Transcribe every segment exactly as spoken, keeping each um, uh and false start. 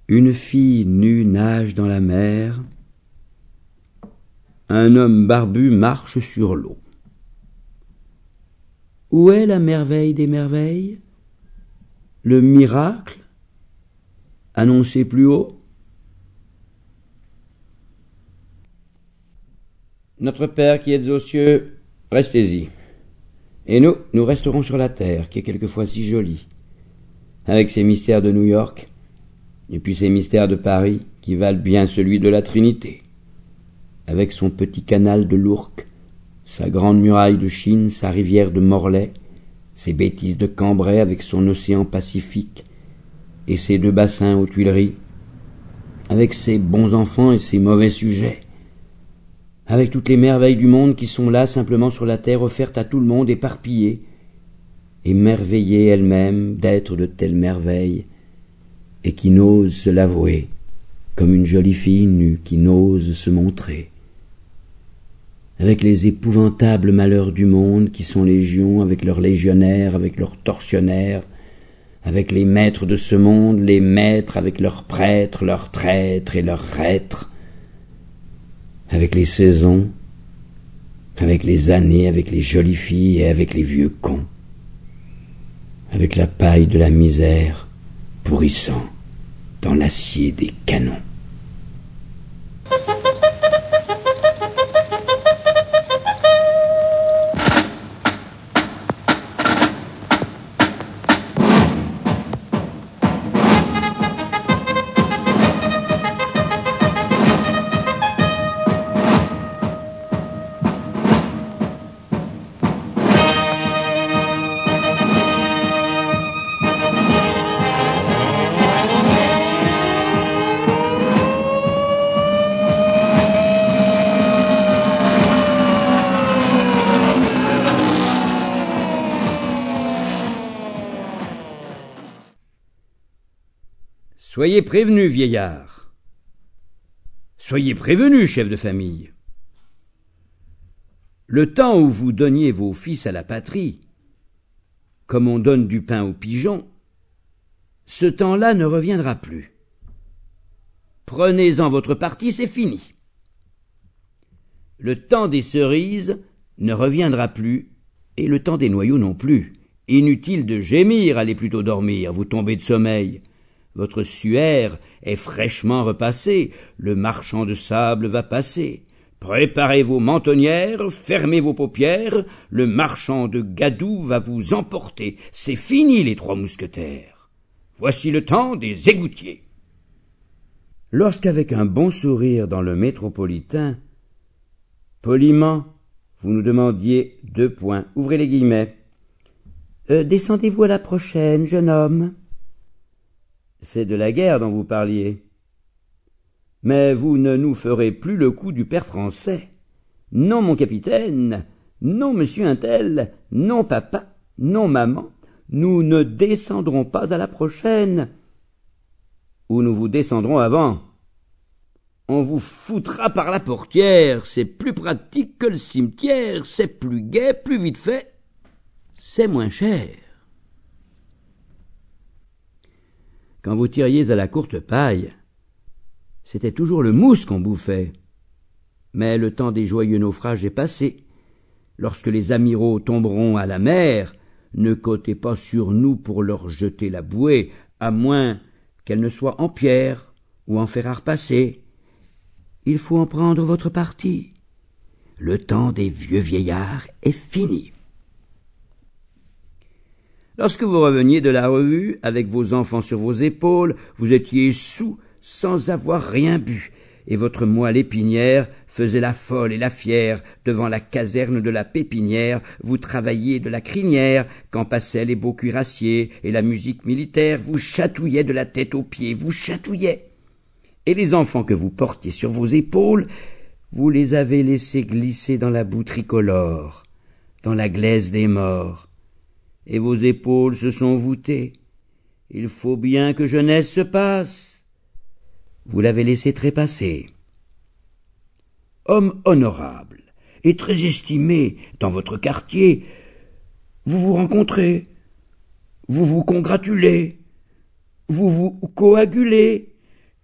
Une fille nue nage dans la mer. Un homme barbu marche sur l'eau. Où est la merveille des merveilles? Le miracle annoncé plus haut? Notre Père qui êtes aux cieux, restez-y. Et nous, nous resterons sur la terre, qui est quelquefois si jolie, avec ses mystères de New York, et puis ces mystères de Paris qui valent bien celui de la Trinité, avec son petit canal de l'Ourcq, sa grande muraille de Chine, sa rivière de Morlaix, ses bêtises de Cambrai avec son océan Pacifique et ses deux bassins aux Tuileries, avec ses bons enfants et ses mauvais sujets, avec toutes les merveilles du monde qui sont là simplement sur la terre offertes à tout le monde, éparpillées, émerveillées elles-mêmes d'être de telles merveilles, et qui n'osent se l'avouer, comme une jolie fille nue qui n'ose se montrer. Avec les épouvantables malheurs du monde qui sont légions, avec leurs légionnaires, avec leurs tortionnaires, avec les maîtres de ce monde, les maîtres avec leurs prêtres, leurs traîtres et leurs reîtres, avec les saisons, avec les années, avec les jolies filles et avec les vieux cons, avec la paille de la misère, pourrissant dans l'acier des canons. Soyez prévenu, vieillard. Soyez prévenu, chef de famille. Le temps où vous donniez vos fils à la patrie, comme on donne du pain aux pigeons, ce temps-là ne reviendra plus. Prenez-en votre parti, c'est fini. Le temps des cerises ne reviendra plus, et le temps des noyaux non plus. Inutile de gémir, allez plutôt dormir, vous tombez de sommeil. Votre suaire est fraîchement repassée, le marchand de sable va passer. Préparez vos mentonnières, fermez vos paupières, le marchand de Gadou va vous emporter. C'est fini les trois mousquetaires. Voici le temps des égoutiers. Lorsqu'avec un bon sourire dans le métropolitain, poliment, vous nous demandiez deux points, ouvrez les guillemets. Euh, descendez-vous à la prochaine, jeune homme? C'est de la guerre dont vous parliez. Mais vous ne nous ferez plus le coup du père français. Non, mon capitaine, non, monsieur Untel, non, papa, non, maman, nous ne descendrons pas à la prochaine. Ou nous vous descendrons avant. On vous foutra par la portière, c'est plus pratique que le cimetière, c'est plus gai, plus vite fait, c'est moins cher. Quand vous tiriez à la courte paille, c'était toujours le mousse qu'on bouffait. Mais le temps des joyeux naufrages est passé. Lorsque les amiraux tomberont à la mer, ne comptez pas sur nous pour leur jeter la bouée, à moins qu'elle ne soit en pierre ou en fer à repasser. Il faut en prendre votre parti. Le temps des vieux vieillards est fini. Lorsque vous reveniez de la revue, avec vos enfants sur vos épaules, vous étiez saoul sans avoir rien bu, et votre moelle épinière faisait la folle et la fière devant la caserne de la pépinière, vous travailliez de la crinière, quand passaient les beaux cuirassiers, et la musique militaire vous chatouillait de la tête aux pieds, vous chatouillait. Et les enfants que vous portiez sur vos épaules, vous les avez laissés glisser dans la boue tricolore, dans la glaise des morts, et vos épaules se sont voûtées. Il faut bien que jeunesse se passe. Vous l'avez laissé trépasser. Homme honorable et très estimé dans votre quartier, vous vous rencontrez, vous vous congratulez, vous vous coagulez,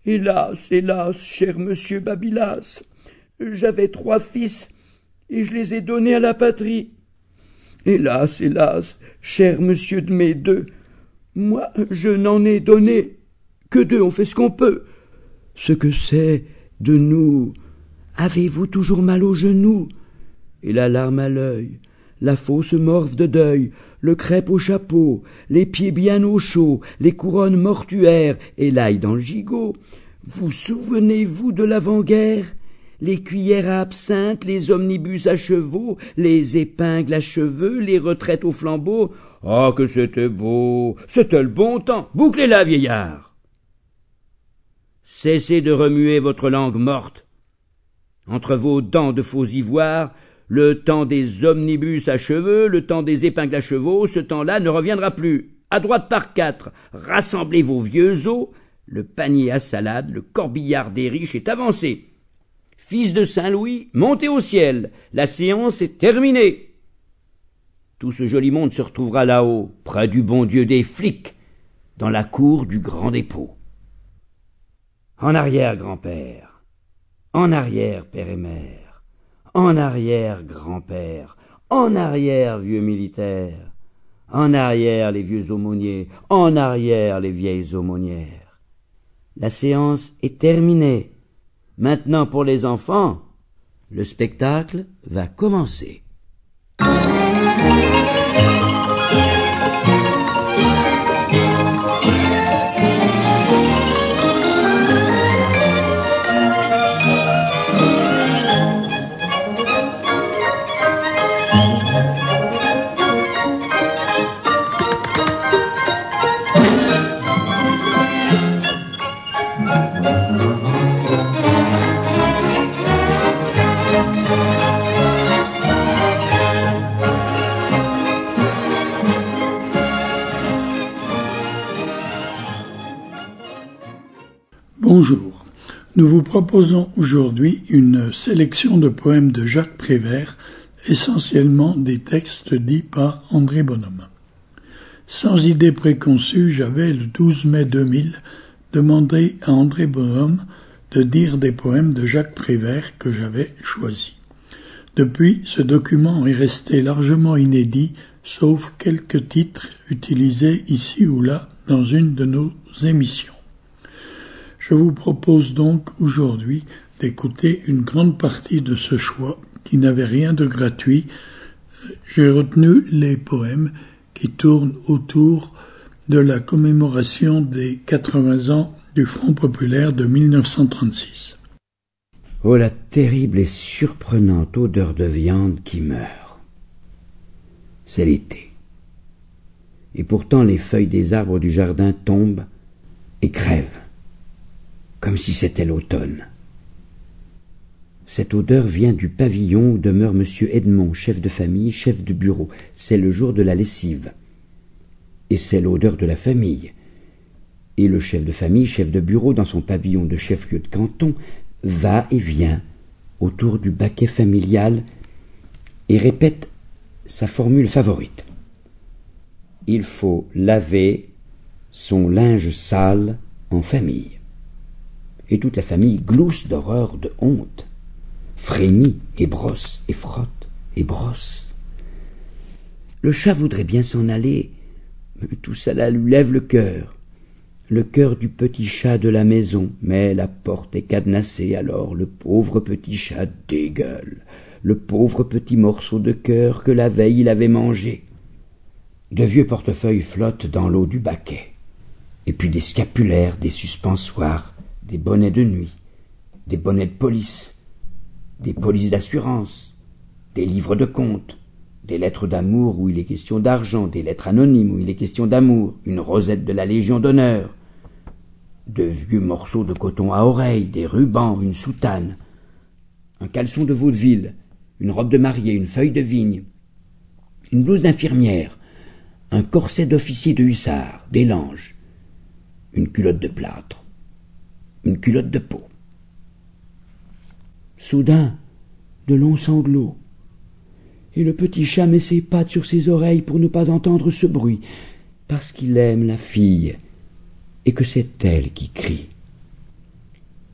Hélas, hélas, cher monsieur Babylas, j'avais trois fils, et je les ai donnés à la patrie. Hélas, hélas, cher monsieur de mes deux, moi je n'en ai donné que deux, on fait ce qu'on peut. Ce que c'est de nous, avez-vous toujours mal aux genoux? Et la larme à l'œil, la fausse morve de deuil, le crêpe au chapeau, les pieds bien au chaud, les couronnes mortuaires et l'ail dans le gigot. Vous souvenez-vous de l'avant-guerre? Les cuillères à absinthe, les omnibus à chevaux, les épingles à cheveux, les retraites au flambeau. Ah, que c'était beau, c'était le bon temps. Bouclez-la, vieillard. Cessez de remuer votre langue morte. Entre vos dents de faux ivoire, le temps des omnibus à cheveux, le temps des épingles à chevaux, ce temps-là ne reviendra plus. À droite par quatre, rassemblez vos vieux os, le panier à salade, le corbillard des riches est avancé. Fils de Saint-Louis, montez au ciel, la séance est terminée. Tout ce joli monde se retrouvera là-haut, près du bon Dieu des flics, dans la cour du grand dépôt. En arrière, grand-père, en arrière, père et mère, en arrière, grand-père, en arrière, vieux militaire, en arrière, les vieux aumôniers, en arrière, les vieilles aumônières. La séance est terminée. Maintenant, pour les enfants, le spectacle va commencer. Bonjour, nous vous proposons aujourd'hui une sélection de poèmes de Jacques Prévert, essentiellement des textes dits par André Bonhomme. Sans idée préconçue, j'avais le douze mai deux mille demandé à André Bonhomme de dire des poèmes de Jacques Prévert que j'avais choisis. Depuis, ce document est resté largement inédit, sauf quelques titres utilisés ici ou là dans une de nos émissions. Je vous propose donc aujourd'hui d'écouter une grande partie de ce choix qui n'avait rien de gratuit. J'ai retenu les poèmes qui tournent autour de la commémoration des quatre-vingts ans du Front populaire de mille neuf cent trente-six. Oh, la terrible et surprenante odeur de viande qui meurt. C'est l'été. Et pourtant les feuilles des arbres du jardin tombent et crèvent, comme si c'était l'automne. Cette odeur vient du pavillon où demeure monsieur Edmond, chef de famille, chef de bureau. C'est le jour de la lessive. Et c'est l'odeur de la famille. Et le chef de famille, chef de bureau, dans son pavillon de chef-lieu de canton, va et vient autour du baquet familial et répète sa formule favorite. Il faut laver son linge sale en famille. Et toute la famille glousse d'horreur, de honte, frémit et brosse et frotte et brosse. Le chat voudrait bien s'en aller, mais tout cela lui lève le cœur, le cœur du petit chat de la maison, mais la porte est cadenassée, alors le pauvre petit chat dégueule, le pauvre petit morceau de cœur que la veille il avait mangé. De vieux portefeuilles flottent dans l'eau du baquet, et puis des scapulaires, des suspensoires, des bonnets de nuit, des bonnets de police, des polices d'assurance, des livres de comptes, des lettres d'amour où il est question d'argent, des lettres anonymes où il est question d'amour, une rosette de la Légion d'honneur, de vieux morceaux de coton à oreilles, des rubans, une soutane, un caleçon de vaudeville, une robe de mariée, une feuille de vigne, une blouse d'infirmière, un corset d'officier de hussard, des langes, une culotte de plâtre, une culotte de peau. Soudain, de longs sanglots, et le petit chat met ses pattes sur ses oreilles pour ne pas entendre ce bruit, parce qu'il aime la fille, et que c'est elle qui crie.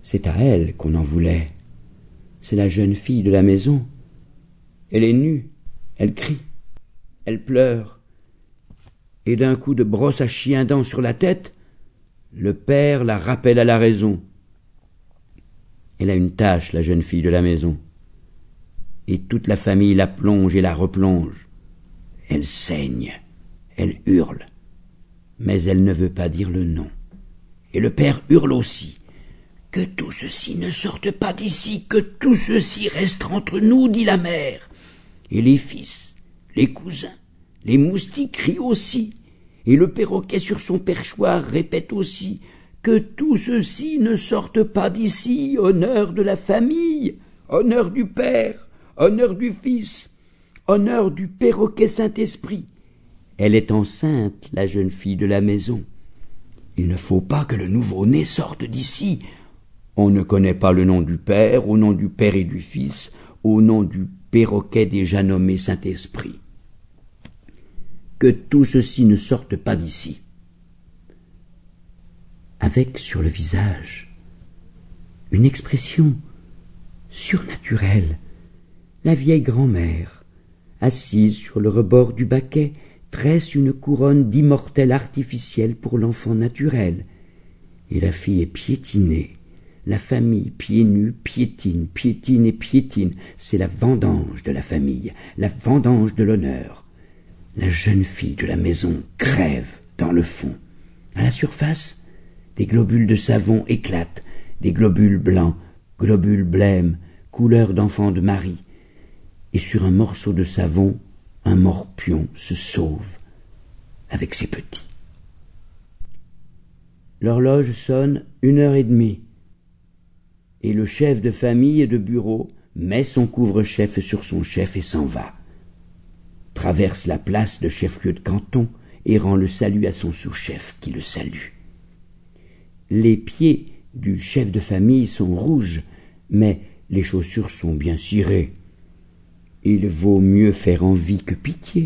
C'est à elle qu'on en voulait. C'est la jeune fille de la maison. Elle est nue, elle crie, elle pleure. Et d'un coup de brosse à chien-dent sur la tête, le père la rappelle à la raison. Elle a une tâche, la jeune fille de la maison. Et toute la famille la plonge et la replonge. Elle saigne, elle hurle, mais elle ne veut pas dire le nom. Et le père hurle aussi. « Que tout ceci ne sorte pas d'ici, que tout ceci reste entre nous, dit la mère. » Et les fils, les cousins, les moustiques crient aussi, et le perroquet sur son perchoir répète aussi « Que tout ceci ne sorte pas d'ici, honneur de la famille, honneur du père, honneur du fils, honneur du perroquet Saint-Esprit. » Elle est enceinte, la jeune fille de la maison. Il ne faut pas que le nouveau-né sorte d'ici. On ne connaît pas le nom du père, au nom du père et du fils, au nom du perroquet déjà nommé Saint-Esprit. Que tout ceci ne sorte pas d'ici. Avec sur le visage une expression surnaturelle, la vieille grand-mère, assise sur le rebord du baquet, tresse une couronne d'immortel artificiel pour l'enfant naturel, et la fille est piétinée. La famille, pieds nus, piétine, piétine et piétine. C'est la vendange de la famille, la vendange de l'honneur. La jeune fille de la maison crève dans le fond. À la surface, des globules de savon éclatent, des globules blancs, globules blêmes, couleur d'enfant de Marie. Et sur un morceau de savon, un morpion se sauve avec ses petits. L'horloge sonne une heure et demie. Et le chef de famille et de bureau met son couvre-chef sur son chef et s'en va. Traverse la place de chef-lieu de canton et rend le salut à son sous-chef qui le salue. Les pieds du chef de famille sont rouges, mais les chaussures sont bien cirées. Il vaut mieux faire envie que pitié.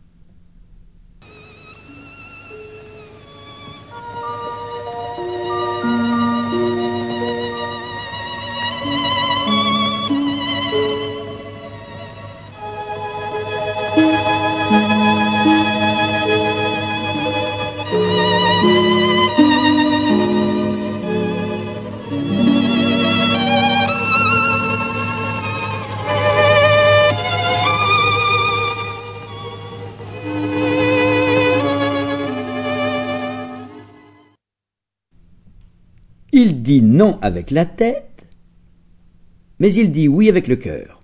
Il dit non avec la tête, mais il dit oui avec le cœur.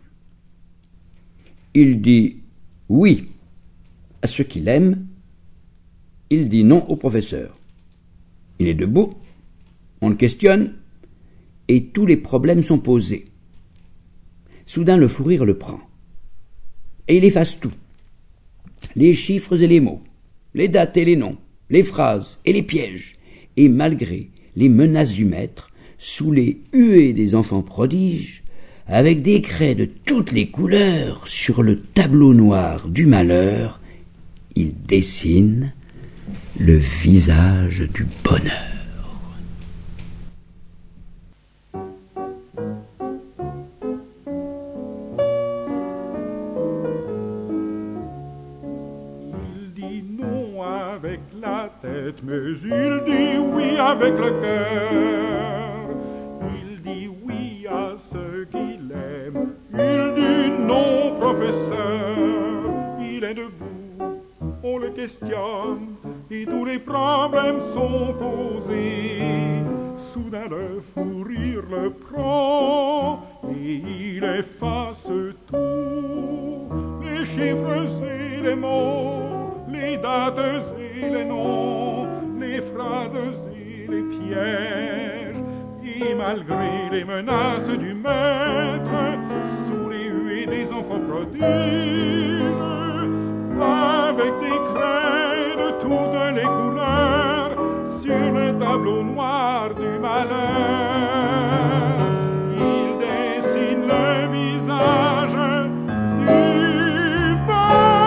Il dit oui à ceux qu'il aime, il dit non au professeur. Il est debout, on le questionne, et tous les problèmes sont posés. Soudain le fou rire le prend, et il efface tout. Les chiffres et les mots, les dates et les noms, les phrases et les pièges, et malgré les menaces du maître, sous les huées des enfants prodiges, avec des craies de toutes les couleurs, sur le tableau noir du malheur, il dessine le visage du bonheur. Il dit non avec la tête, mais il dit oui avec le cœur. Il dit oui à ceux qu'il aime, il dit non, professeur. Il est debout, on le questionne, et tous les problèmes sont posés. Soudain le fou rire le prend, et il efface tout. Les chiffres et les mots, les dates et les noms, les phrases et les pièges, et malgré les menaces du maître, sous les huées des enfants prodiges, avec des craies de toutes les couleurs, sur le tableau noir du malheur, il dessine le visage du bonheur.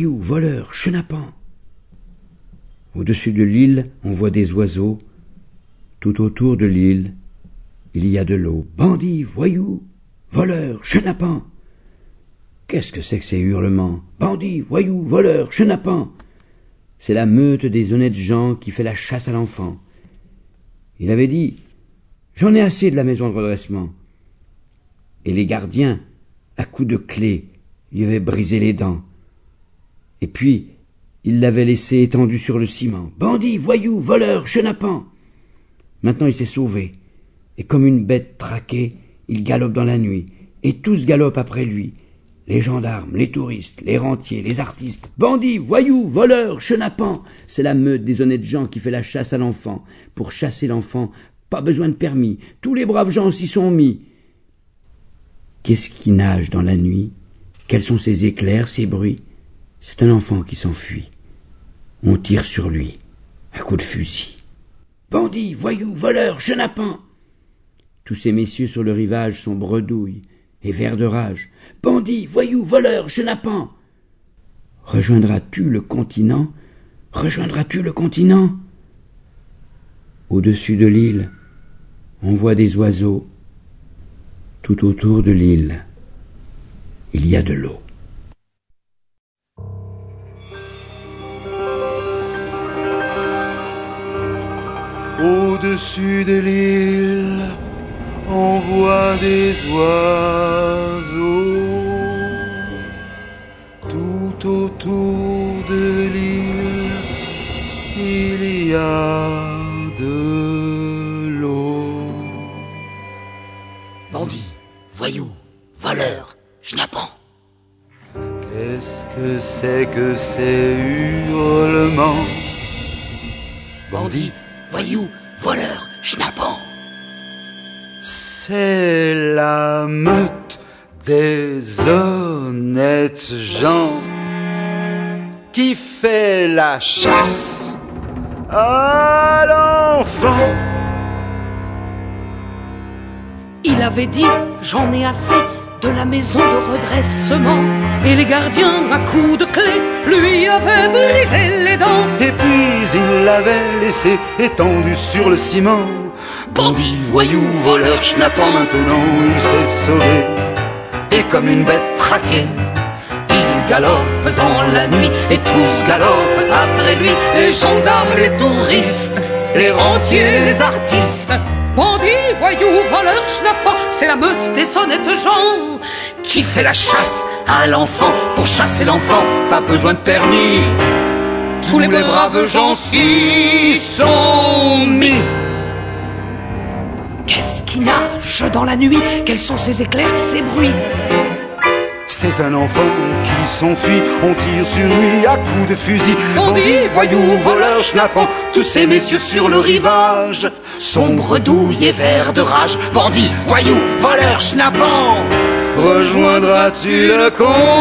voyou, voleur, chenapan. Au-dessus de l'île, on voit des oiseaux. Tout autour de l'île, il y a de l'eau. Bandits, voyous, voleurs, chenapans. Qu'est-ce que c'est que ces hurlements? Bandits, voyous, voleurs, chenapans. C'est la meute des honnêtes gens qui fait la chasse à l'enfant. Il avait dit « J'en ai assez de la maison de redressement ». Et les gardiens, à coups de clé, lui avaient brisé les dents. Et puis, il l'avait laissé étendu sur le ciment. Bandits, voyous, voleurs, chenapans. Maintenant il s'est sauvé, et comme une bête traquée, il galope dans la nuit, et tous galopent après lui. Les gendarmes, les touristes, les rentiers, les artistes, bandits, voyous, voleurs, chenapans. C'est la meute des honnêtes gens qui fait la chasse à l'enfant. Pour chasser l'enfant, pas besoin de permis, tous les braves gens s'y sont mis. Qu'est-ce qui nage dans la nuit? Quels sont ces éclairs, ces bruits? C'est un enfant qui s'enfuit. On tire sur lui, à coups de fusil. Bandits, voyous, voleurs, chenapans. Tous ces messieurs sur le rivage sont bredouilles et verts de rage. Bandits, voyous, voleurs, chenapans. Rejoindras-tu le continent? Rejoindras-tu le continent? Au-dessus de l'île, on voit des oiseaux. Tout autour de l'île, il y a de l'eau. Au-dessus de l'île, on voit des oiseaux. Tout autour de l'île, il y a de l'eau. Bandits, voyous, voleurs, schnappants. Qu'est-ce que c'est que ces hurlements? Bandits, voyous, voleurs, schnappants. C'est la meute des honnêtes gens qui fait la chasse à l'enfant. Il avait dit « J'en ai assez de la maison de redressement » et les gardiens, à coups de clé, lui avaient brisé les dents. Et puis il l'avait laissé étendu sur le ciment. Bandit, voyou, voleur, schnappant, Maintenant il s'est sauvé, et comme une bête traquée, il galope dans la nuit, et tous galopent après lui, les gendarmes, les touristes, les rentiers, les artistes. Bandits, voyous, voleurs, schnappants, c'est la meute des honnêtes gens qui fait la chasse à l'enfant. Pour chasser l'enfant, pas besoin de permis, tous, tous les, les braves gens s'y sont mis. Qu'est-ce qui nage dans la nuit? Quels sont ces éclairs, ces bruits? C'est un enfant qui s'enfuit, on tire sur lui à coups de fusil. Bandits, voyous, voleurs, schnappants, tous ces messieurs sur le rivage, sombres, douilles et verts de rage. Bandits, voyous, voleurs, schnappants. Rejoindras-tu le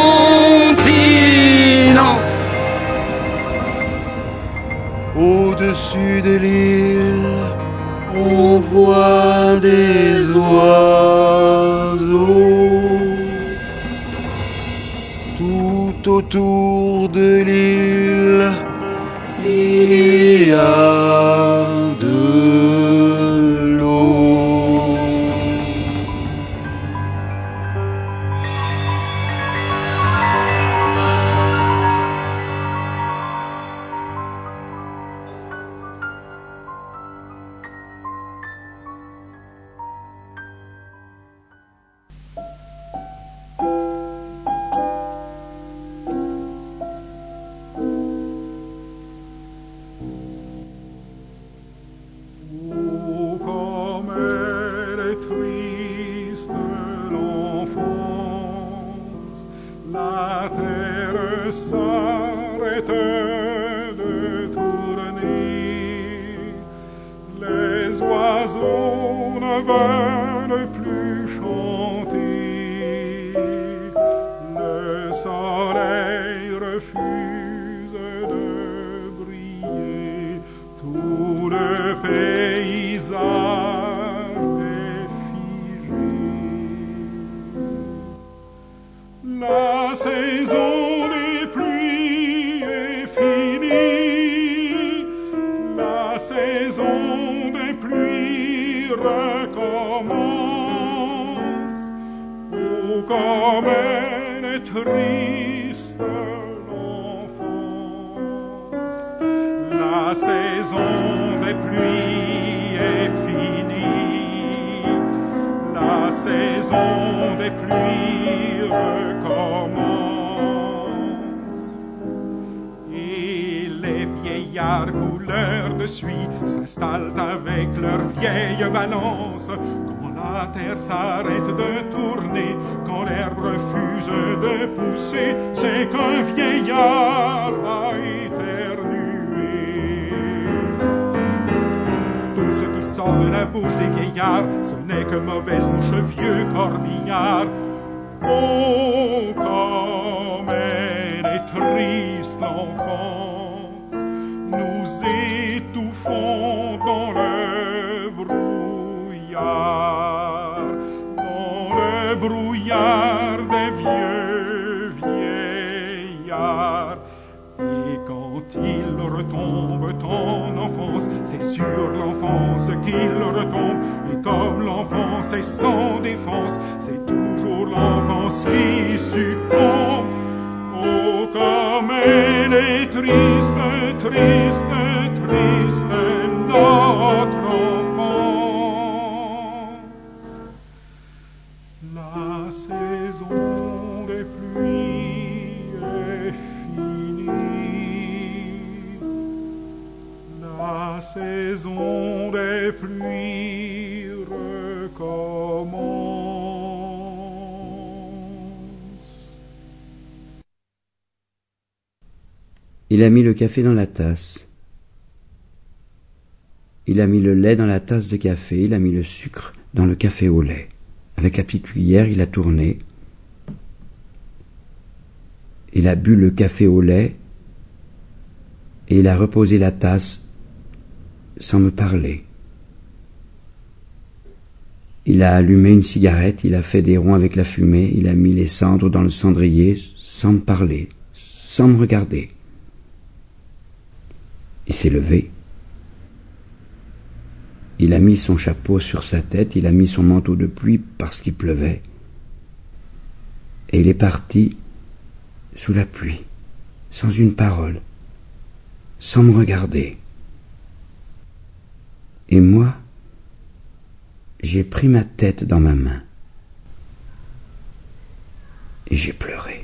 continent? Au-dessus de l'île, on voit des oiseaux. Tout autour de l'île, il y a de l'eau. La saison des pluies comme elle est triste l'enfance. La saison des pluies est finie, la saison des pluies recommence. Et les vieillards couleur de suie s'installent avec leur vieille balance. Quand la terre s'arrête de tourner, quand l'herbe refuse de pousser, c'est qu'un vieillard a éternué. Tout ce qui sort de la bouche des vieillards, ce n'est que mauvaise mouche, vieux corbillard. Oh, comme elle est triste l'enfance, nous étouffons dans le brouillard, dans le brouillard des vieux vieillards. Et quand ils retombent en enfance, c'est sur l'enfance qu'ils retombent. Et comme l'enfance est sans défense, c'est toujours l'enfance qui succombe. Oh, comme elle est triste, triste, triste, notre enfance. La saison des pluies est finie, la saison des pluies recommence. Il a mis le café dans la tasse. Il a mis le lait dans la tasse de café. Il a mis le sucre dans le café au lait. Avec la petite cuillère, il a tourné. Il a bu le café au lait et il a reposé la tasse sans me parler. Il a allumé une cigarette, il a fait des ronds avec la fumée, il a mis les cendres dans le cendrier sans me parler, sans me regarder. Il s'est levé. Il a mis son chapeau sur sa tête, il a mis son manteau de pluie parce qu'il pleuvait. Et il est parti sous la pluie, sans une parole, sans me regarder. Et moi, j'ai pris ma tête dans ma main et j'ai pleuré.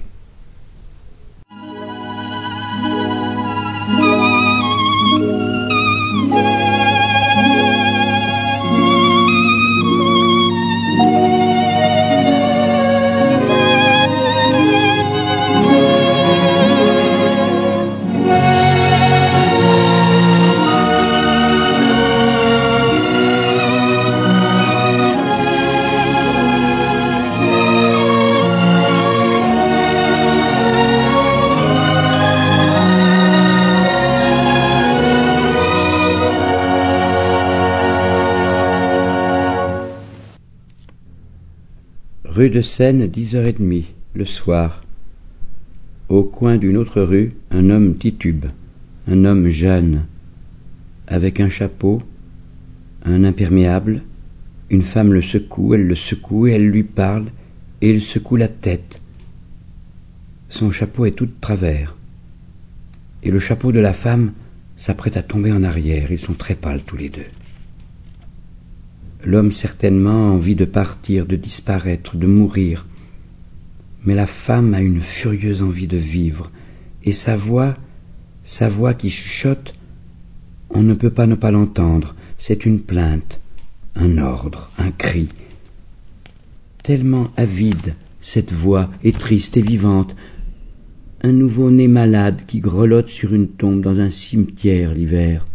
Rue de Seine, dix heures trente, le soir. Au coin d'une autre rue, un homme titube, un homme jeune, avec un chapeau, un imperméable. Une femme le secoue, elle le secoue, et elle lui parle, et il secoue la tête. Son chapeau est tout de travers, et le chapeau de la femme s'apprête à tomber en arrière. Ils sont très pâles tous les deux. L'homme certainement a envie de partir, de disparaître, de mourir. Mais la femme a une furieuse envie de vivre, et sa voix, sa voix qui chuchote, on ne peut pas ne pas l'entendre. C'est une plainte, un ordre, un cri. Tellement avide, cette voix est triste et vivante. Un nouveau-né malade qui grelotte sur une tombe dans un cimetière l'hiver.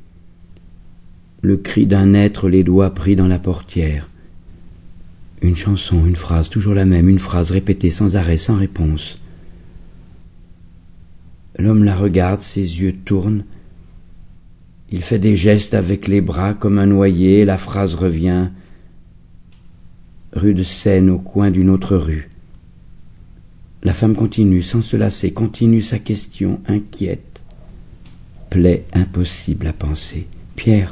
Le cri d'un être, les doigts pris dans la portière. Une chanson, une phrase, toujours la même, une phrase répétée sans arrêt, sans réponse. L'homme la regarde, ses yeux tournent. Il fait des gestes avec les bras comme un noyé, et la phrase revient. Rue de Seine, au coin d'une autre rue. La femme continue, sans se lasser, continue sa question, inquiète. Plaie impossible à penser. Pierre,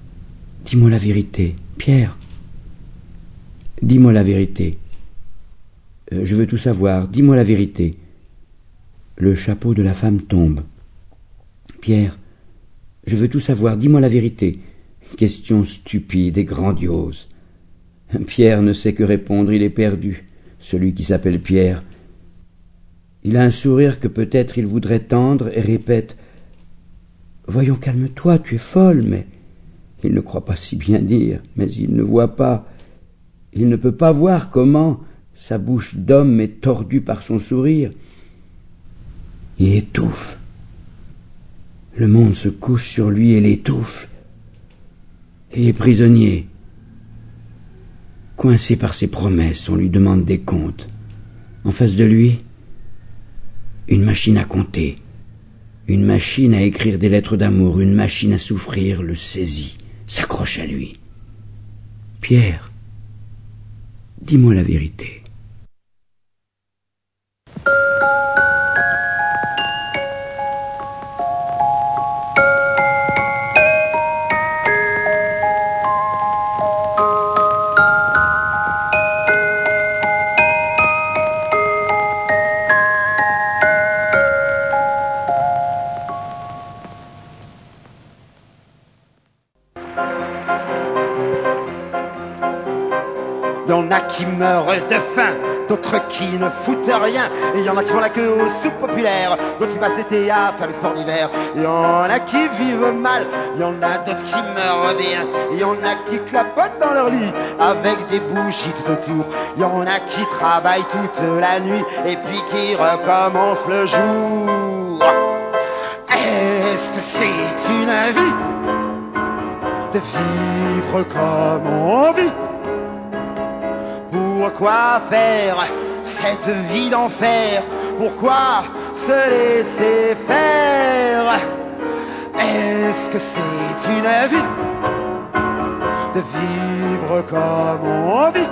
dis-moi la vérité, Pierre. Dis-moi la vérité. Euh, je veux tout savoir, dis-moi la vérité. Le chapeau de la femme tombe. Pierre, je veux tout savoir, dis-moi la vérité. Question stupide et grandiose. Pierre ne sait que répondre, il est perdu, celui qui s'appelle Pierre. Il a un sourire que peut-être il voudrait tendre et répète « Voyons, calme-toi, tu es folle, mais... » Il ne croit pas si bien dire, mais il ne voit pas. Il ne peut pas voir comment sa bouche d'homme est tordue par son sourire. Il étouffe. Le monde se couche sur lui et l'étouffe. Il est prisonnier. Coincé par ses promesses, on lui demande des comptes. En face de lui, une machine à compter, une machine à écrire des lettres d'amour, une machine à souffrir le saisit, s'accroche à lui. Pierre, dis-moi la vérité. Y'en a qui meurent de faim, d'autres qui ne foutent rien. Et y'en a qui font la queue aux soupes populaires, d'autres qui passent l'été à faire les sports d'hiver. Y'en a qui vivent mal, y'en a d'autres qui meurent bien. Y'en a qui clapotent dans leur lit avec des bougies tout autour. Y'en a qui travaillent toute la nuit et puis qui recommencent le jour. Est-ce que c'est une vie de vivre comme on vit? Pourquoi faire cette vie d'enfer? Pourquoi se laisser faire? Est-ce que c'est une vie de vivre comme on vit?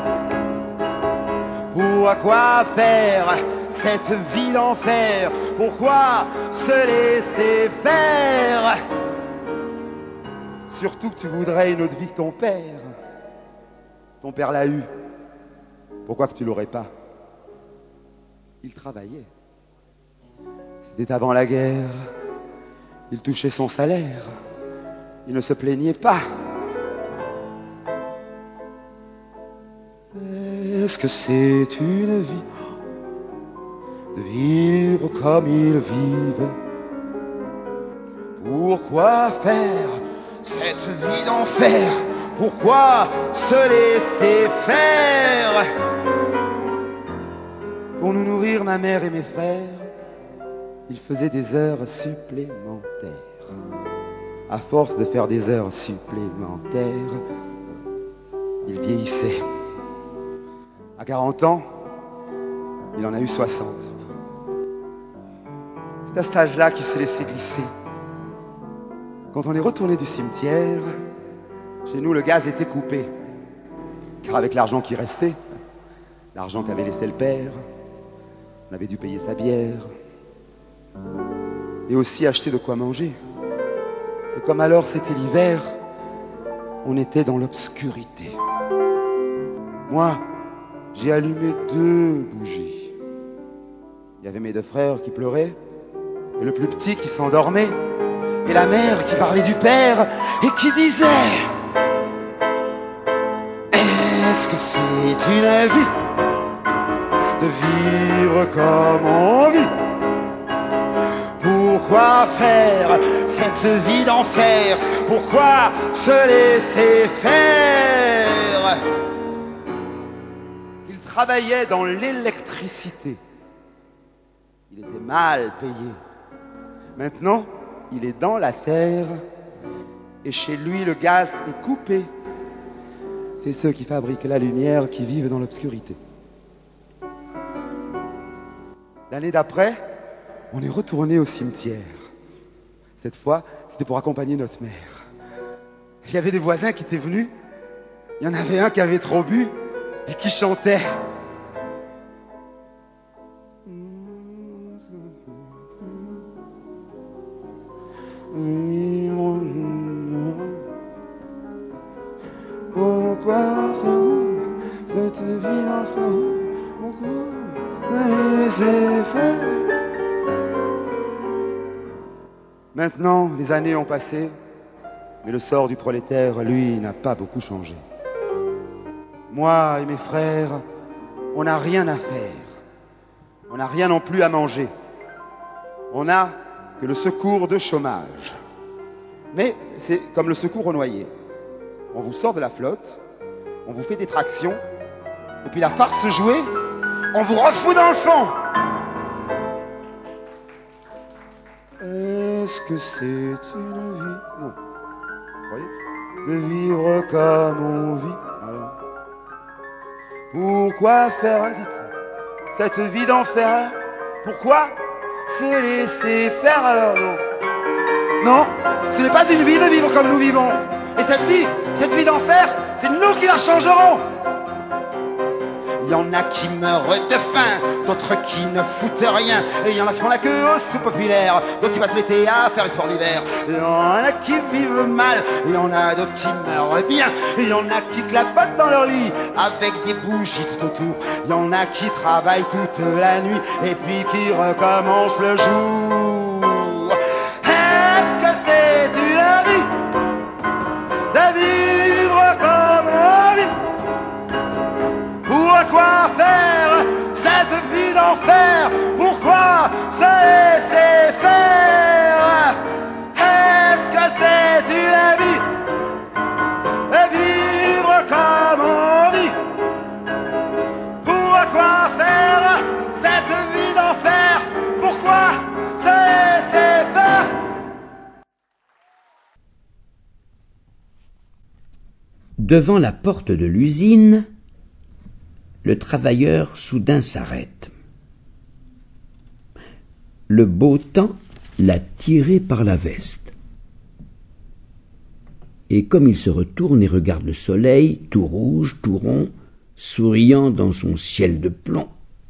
Pourquoi faire cette vie d'enfer? Pourquoi se laisser faire? Surtout que tu voudrais une autre vie que ton père. Ton père l'a eu. Pourquoi que tu l'aurais pas? Il travaillait. C'était avant la guerre. Il touchait son salaire. Il ne se plaignait pas. Est-ce que c'est une vie de vivre comme ils vivent? Pourquoi faire cette vie d'enfer? Pourquoi se laisser faire? Pour nous nourrir, ma mère et mes frères, ils faisaient des heures supplémentaires. À force de faire des heures supplémentaires, ils vieillissaient. À quarante ans, il en a eu soixante. C'est à cet âge-là qu'il s'est laissé glisser. Quand on est retourné du cimetière, chez nous, le gaz était coupé. Car avec l'argent qui restait, l'argent qu'avait laissé le père, on avait dû payer sa bière. Et aussi acheter de quoi manger. Et comme alors c'était l'hiver, on était dans l'obscurité. Moi, j'ai allumé deux bougies. Il y avait mes deux frères qui pleuraient, et le plus petit qui s'endormait, et la mère qui parlait du père, et qui disait... Est-ce que c'est une vie de vivre comme on vit? Pourquoi faire cette vie d'enfer? Pourquoi se laisser faire? Il travaillait dans l'électricité. Il était mal payé. Maintenant, il est dans la terre et chez lui, le gaz est coupé. C'est ceux qui fabriquent la lumière qui vivent dans l'obscurité. L'année d'après, on est retourné au cimetière. Cette fois, c'était pour accompagner notre mère. Il y avait des voisins qui étaient venus. Il y en avait un qui avait trop bu et qui chantait. Pourquoi faire cette vie d'enfant? Pourquoi Maintenant, les années ont passé, mais le sort du prolétaire, lui, n'a pas beaucoup changé. Moi et mes frères, on n'a rien à faire. On n'a rien non plus à manger. On n'a que le secours de chômage. Mais c'est comme le secours aux noyés. On vous sort de la flotte, on vous fait des tractions, et puis la farce jouée, on vous refout dans le fond. Est-ce que c'est une vie? Non. Vous voyez? De vivre comme on vit. Alors, pourquoi faire, hein, dites, cette vie d'enfer? Pourquoi se laisser faire alors? Non. Non, ce n'est pas une vie de vivre comme nous vivons. Et cette vie, cette vie d'enfer, c'est nous qui la changerons. Il y en a qui meurent de faim, d'autres qui ne foutent rien. Et il y en a qui font la queue au sous populaire, d'autres qui passent l'été à faire les sports d'hiver. Il y en a qui vivent mal, et il y en a d'autres qui meurent bien. Et il y en a qui clapotent dans leur lit, avec des bougies tout autour. Il y en a qui travaillent toute la nuit, et puis qui recommencent le jour. Est-ce que c'est une vie de vivre comme on vit? Pourquoi faire cette vie d'enfer? Pourquoi se laisser faire? Est-ce que c'est une vie de vivre comme on vit? Pourquoi faire cette vie d'enfer? Pourquoi se laisser faire? Devant la porte de l'usine, le travailleur soudain s'arrête. Le beau temps l'a tiré par la veste. Et comme il se retourne et regarde le soleil, tout rouge, tout rond, souriant dans son ciel de plomb,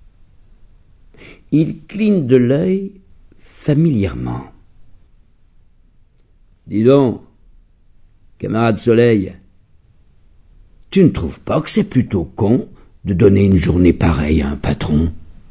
il cligne de l'œil familièrement. « Dis donc, camarade Soleil, tu ne trouves pas que c'est plutôt con de donner une journée pareille à un patron? »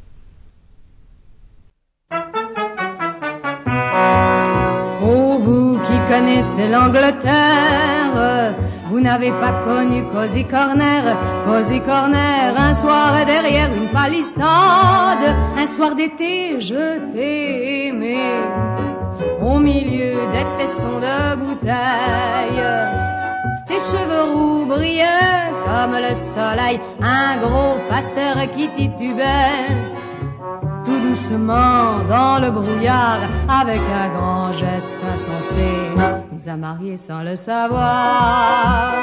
Oh, vous qui connaissez l'Angleterre, vous n'avez pas connu Cozy Corner. Cozy Corner, un soir derrière une palissade, un soir d'été je t'ai aimé, au milieu des tessons de bouteilles. Tes cheveux roux brillaient comme le soleil, un gros pasteur qui titubait tout doucement dans le brouillard, avec un grand geste insensé, nous a mariés sans le savoir.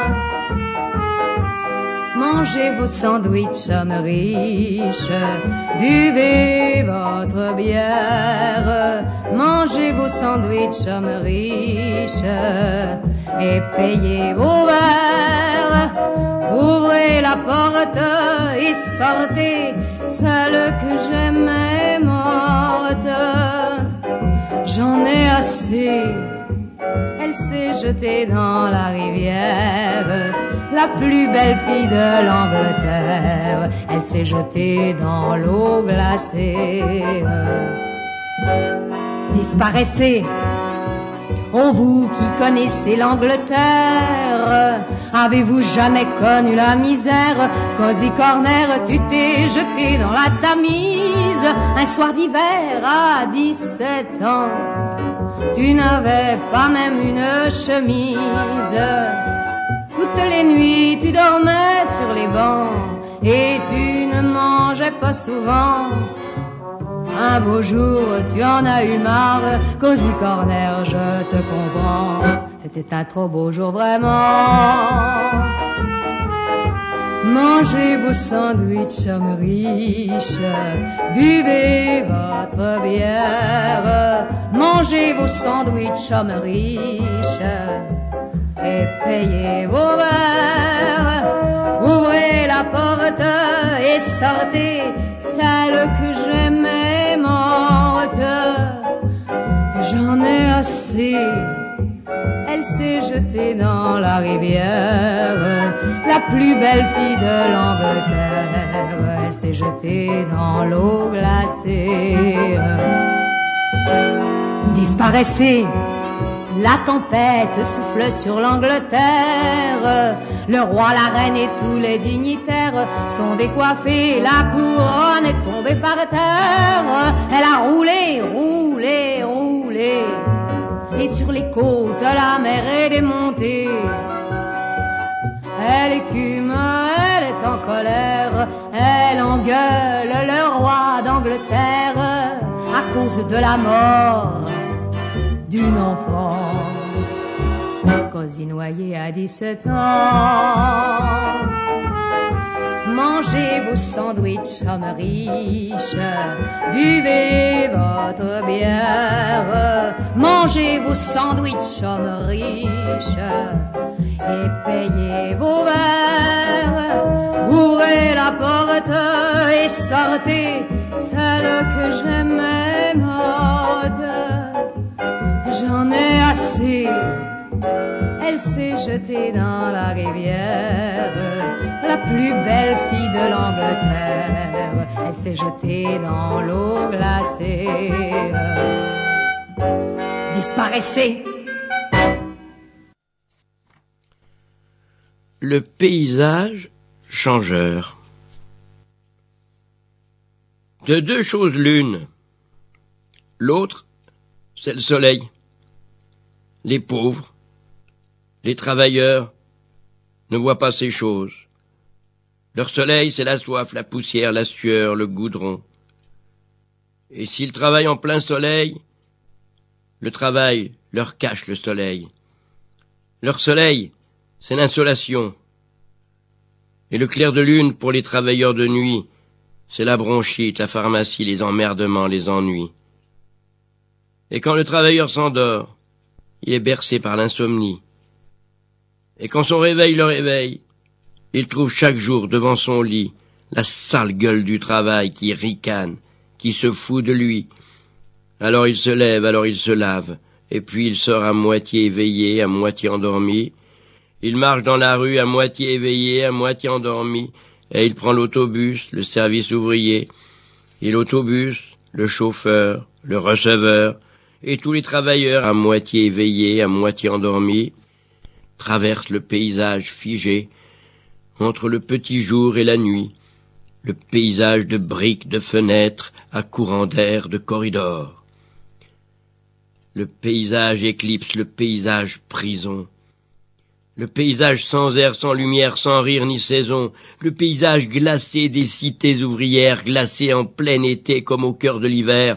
Mangez vos sandwichs hommes riches, buvez votre bière. Mangez vos sandwichs hommes riches et payez vos verres. Ouvrez la porte et sortez, celle que j'aimais est morte. J'en ai assez, elle s'est jetée dans la rivière, la plus belle fille de l'Angleterre, elle s'est jetée dans l'eau glacée. Disparaissez, oh vous qui connaissez l'Angleterre, avez-vous jamais connu la misère? Cozy Corner, tu t'es jeté dans la Tamise, un soir d'hiver à dix-sept ans, tu n'avais pas même une chemise. Toutes les nuits tu dormais sur les bancs et tu ne mangeais pas souvent. Un beau jour tu en as eu marre, Cozy Corner, je te comprends. C'était un trop beau jour vraiment. Mangez vos sandwichs hommes riches, buvez votre bière. Mangez vos sandwichs hommes riches et payez vos verres. Ouvrez la porte et sortez, celle que j'aimais est morte. J'en ai assez, elle s'est jetée dans la rivière, la plus belle fille de l'Angleterre, elle s'est jetée dans l'eau glacée. disparaissez. La tempête souffle sur l'Angleterre. Le roi, la reine et tous les dignitaires sont décoiffés. La couronne est tombée par terre. Elle a roulé, roulé, roulé. Et sur les côtes, la mer est démontée. Elle écume, elle est en colère. Elle engueule le roi d'Angleterre à cause de la mort d'une enfant. Cosy Noyer a dix-sept ans. Mangez vos sandwichs hommes riches, buvez votre bière. Mangez vos sandwichs hommes riches et payez vos verres. Ouvrez la porte et sortez, celle que j'aimais morte. J'en ai assez. Elle s'est jetée dans la rivière, la plus belle fille de l'Angleterre. Elle s'est jetée dans l'eau glacée. Disparaissez. Le paysage changeur. De deux choses l'une. L'autre, c'est le soleil. Les pauvres, les travailleurs ne voient pas ces choses. Leur soleil, c'est la soif, la poussière, la sueur, le goudron. Et s'ils travaillent en plein soleil, le travail leur cache le soleil. Leur soleil, c'est l'insolation. Et le clair de lune pour les travailleurs de nuit, c'est la bronchite, la pharmacie, les emmerdements, les ennuis. Et quand le travailleur s'endort, il est bercé par l'insomnie. Et quand son réveil le réveille, il trouve chaque jour devant son lit la sale gueule du travail qui ricane, qui se fout de lui. Alors il se lève, alors il se lave, et puis il sort à moitié éveillé, à moitié endormi. Il marche dans la rue à moitié éveillé, à moitié endormi, et il prend l'autobus, le service ouvrier. Et l'autobus, le chauffeur, le receveur, et tous les travailleurs, à moitié éveillés, à moitié endormis, traversent le paysage figé, entre le petit jour et la nuit, le paysage de briques, de fenêtres, à courant d'air, de corridors. Le paysage éclipse le paysage prison. Le paysage sans air, sans lumière, sans rire ni saison, le paysage glacé des cités ouvrières, glacé en plein été comme au cœur de l'hiver,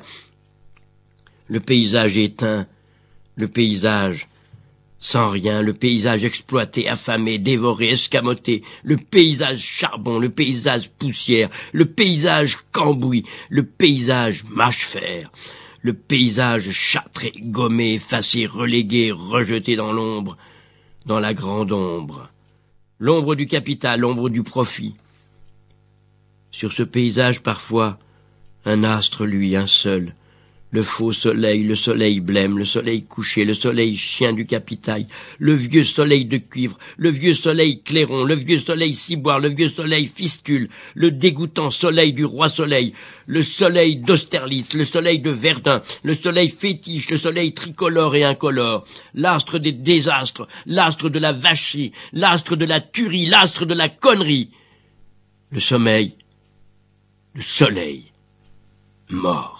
le paysage éteint, le paysage sans rien, le paysage exploité, affamé, dévoré, escamoté, le paysage charbon, le paysage poussière, le paysage cambouis, le paysage mâche-fer, le paysage châtré, gommé, effacé, relégué, rejeté dans l'ombre, dans la grande ombre, l'ombre du capital, l'ombre du profit. Sur ce paysage, parfois, un astre, lui, un seul, le faux soleil, le soleil blême, le soleil couché, le soleil chien du capital, le vieux soleil de cuivre, le vieux soleil clairon, le vieux soleil ciboire, le vieux soleil fistule, le dégoûtant soleil du roi soleil, le soleil d'Austerlitz, le soleil de Verdun, le soleil fétiche, le soleil tricolore et incolore, l'astre des désastres, l'astre de la vacherie, l'astre de la tuerie, l'astre de la connerie, le sommeil, le soleil, mort.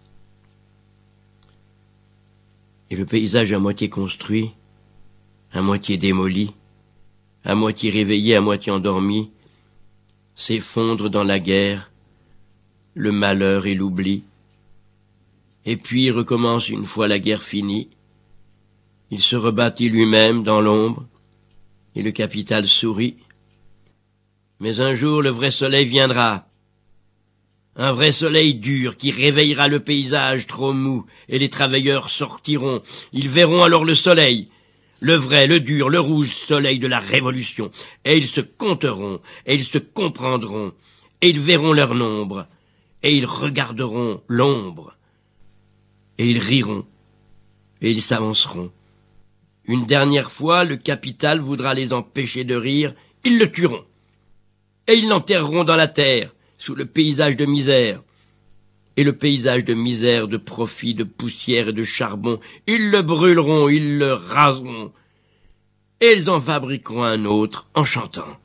Et le paysage à moitié construit, à moitié démoli, à moitié réveillé, à moitié endormi, s'effondre dans la guerre, le malheur et l'oubli. Et puis il recommence une fois la guerre finie. Il se rebâtit lui-même dans l'ombre, et le capital sourit. Mais un jour le vrai soleil viendra, un vrai soleil dur qui réveillera le paysage trop mou, et les travailleurs sortiront. Ils verront alors le soleil, le vrai, le dur, le rouge soleil de la révolution, et ils se compteront, et ils se comprendront, et ils verront leur nombre, et ils regarderont l'ombre, et ils riront, et ils s'avanceront. Une dernière fois, le capital voudra les empêcher de rire, ils le tueront, et ils l'enterreront dans la terre, sous le paysage de misère. Et le paysage de misère, de profit, de poussière et de charbon, ils le brûleront, ils le raseront, et ils en fabriqueront un autre en chantant.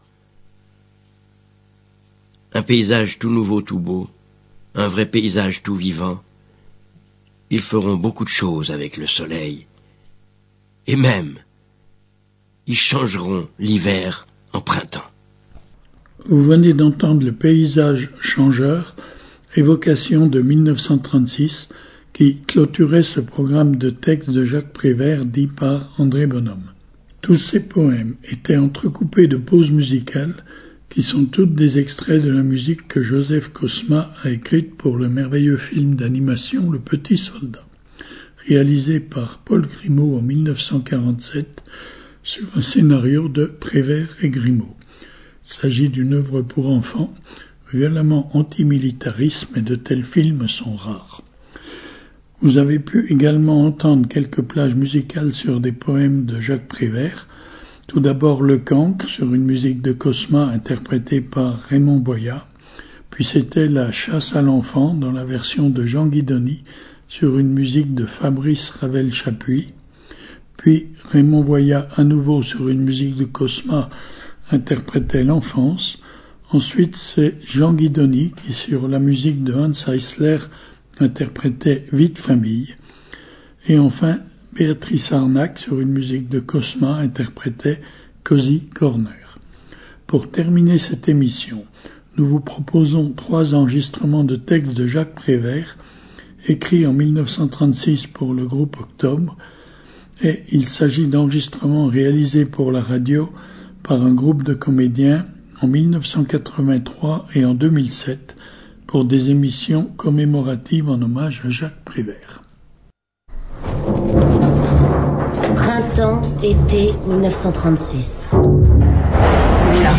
Un paysage tout nouveau, tout beau, un vrai paysage tout vivant. Ils feront beaucoup de choses avec le soleil. Et même, ils changeront l'hiver en printemps. Vous venez d'entendre le paysage changeur, évocation de mille neuf cent trente-six, qui clôturait ce programme de texte de Jacques Prévert dit par André Bonhomme. Tous ces poèmes étaient entrecoupés de pauses musicales qui sont toutes des extraits de la musique que Joseph Cosma a écrite pour le merveilleux film d'animation Le Petit Soldat, réalisé par Paul Grimaud en mille neuf cent quarante-sept sur un scénario de Prévert et Grimaud. Il s'agit d'une œuvre pour enfants, violemment antimilitarisme, et de tels films sont rares. Vous avez pu également entendre quelques plages musicales sur des poèmes de Jacques Prévert. Tout d'abord Le Cancre sur une musique de Cosma interprétée par Raymond Boyat, puis c'était La Chasse à l'enfant dans la version de Jean Guidoni sur une musique de Fabrice Ravel-Chapuis, puis Raymond Boyat à nouveau sur une musique de Cosma interprétait L'Enfance. Ensuite c'est Jean Guidoni qui sur la musique de Hans Eisler interprétait Vie de famille, et enfin Béatrice Arnac, sur une musique de Cosma, interprétait Cozy Corner. Pour terminer cette émission, nous vous proposons trois enregistrements de textes de Jacques Prévert, écrits en mille neuf cent trente-six pour le groupe Octobre, et il s'agit d'enregistrements réalisés pour la radio par un groupe de comédiens en mille neuf cent quatre-vingt-trois et en deux mille sept pour des émissions commémoratives en hommage à Jacques Prévert. Printemps, été mille neuf cent trente-six. La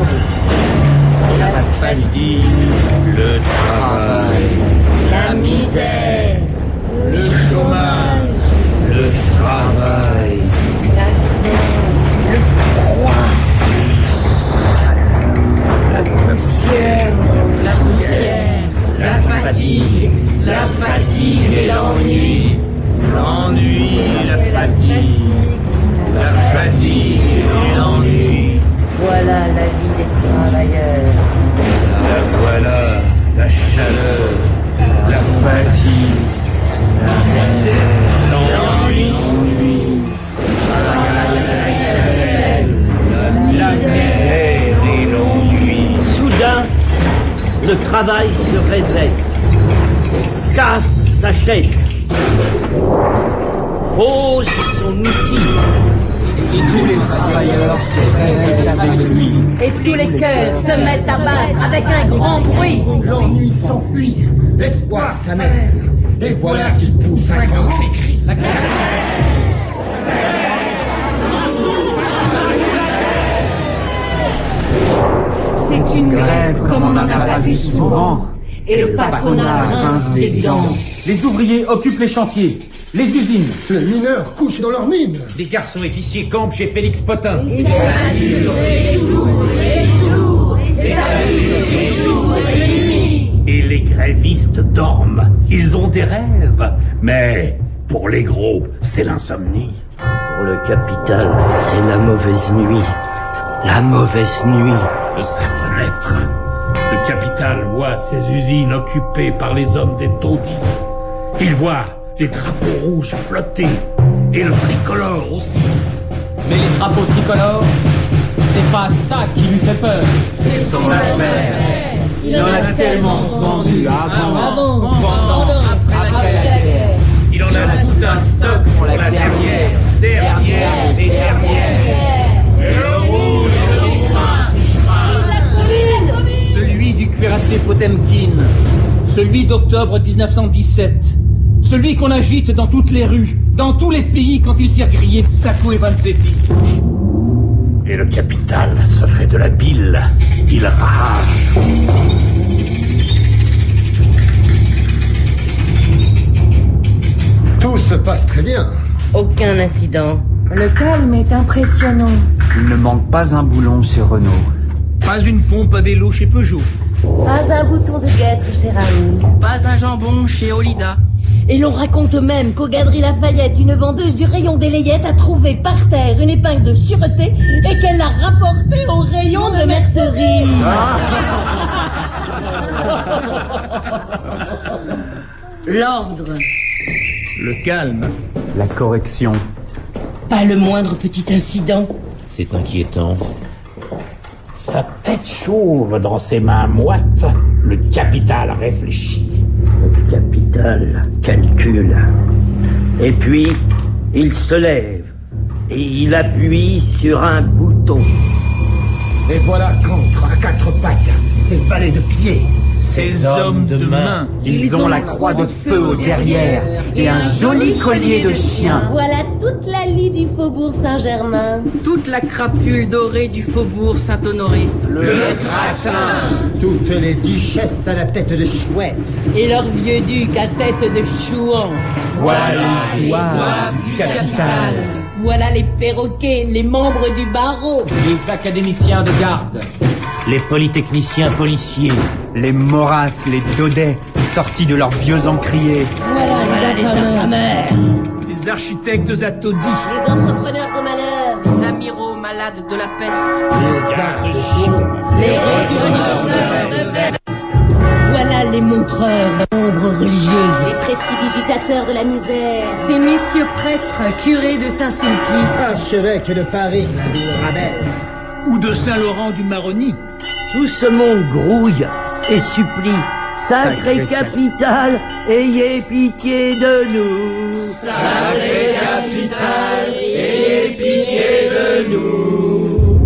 la fatigue, le travail, la misère, le chômage, le travail, la faim, le froid, la poussière, la poussière, la fatigue, la fatigue et l'ennui. L'ennui, la fatigue, la fatigue et l'ennui. Voilà la vie des travailleurs. La voilà, la chaleur, la fatigue, la misère, l'ennui, la misère et l'ennui. Soudain, le travail se réveille, casse sa chaise, pose son outil. Et tous les travailleurs se réveillent avec lui. Et tous les cœurs se mettent à battre avec un grand bruit. L'ennui s'enfuit, l'espoir s'amène, et voilà qu'il pousse un grand cri. La grève. C'est une grève comme on n'en a pas vu souvent. Et le patronat grince des dents. Les ouvriers occupent les chantiers, les usines. Les mineurs couchent dans leurs mines. Les garçons épiciers campent chez Félix Potin. Et ça dure les jours, les jours, et ça dure les jours et les nuits. Et les grévistes dorment. Ils ont des rêves. Mais pour les gros, c'est l'insomnie. Pour le capital, c'est la mauvaise nuit. La mauvaise nuit. De sa fenêtre, le capital voit ses usines occupées par les hommes des taudis. Il voit les drapeaux rouges flotter, et le tricolore aussi. Mais les drapeaux tricolores, c'est pas ça qui lui fait peur. C'est son affaire. Il en a tellement vendu avant, avant, pendant, après la guerre. Il en a tout un stock pour la dernière, dernière et dernière. Et le rouge, celui du cuirassé Potemkin, celui d'octobre dix-neuf cent dix-sept, celui qu'on agite dans toutes les rues, dans tous les pays quand ils firent griller Sacco et Vanzetti. Et le capital se fait de la bile, il rage. Tout se passe très bien. Aucun incident. Le calme est impressionnant. Il ne manque pas un boulon chez Renault. Pas une pompe à vélo chez Peugeot. Pas un bouton de guêtre, cher ami. Pas un jambon chez Olida. Et l'on raconte même qu'au Galerie Lafayette, une vendeuse du rayon des layettes a trouvé par terre une épingle de sûreté et qu'elle l'a rapportée au rayon de mercerie. L'ordre. Le calme. La correction. Pas le moindre petit incident. C'est inquiétant. Sa tête chauve dans ses mains moites, le capital réfléchit. Le capital calcule. Et puis, il se lève et il appuie sur un bouton. Et voilà qu'entre à quatre pattes, ces valets de pied. Ces hommes de main. Ils ont la croix de feu au derrière et un joli collier de chien. Voilà toute la lie du faubourg Saint-Germain. Toute la crapule dorée du faubourg Saint-Honoré. Le, Le gratin. Toutes les duchesses à la tête de chouette. Et leur vieux duc à tête de chouan. Voilà les soirs du capital. Voilà les perroquets, les membres du barreau. Les académiciens de garde. Les polytechniciens policiers. Les Maurras, les Daudet, sortis de leurs vieux encriers. Voilà, voilà les infirmières. Les architectes ataudis. Les entrepreneurs de malheur. Les amiraux malades de la peste. Les gardes-chiots. Les retourneurs de veste. Voilà les montreurs d'ombre religieuse. Les prestidigitateurs de la misère. Ces messieurs prêtres, curés de Saint-Sulpice. Archevêque de Paris, de Rabel. Ou de Saint-Laurent du Maroni. Tout ce monde grouille et supplie. Sacré capital, ayez pitié de nous. Sacré capital, ayez pitié de nous.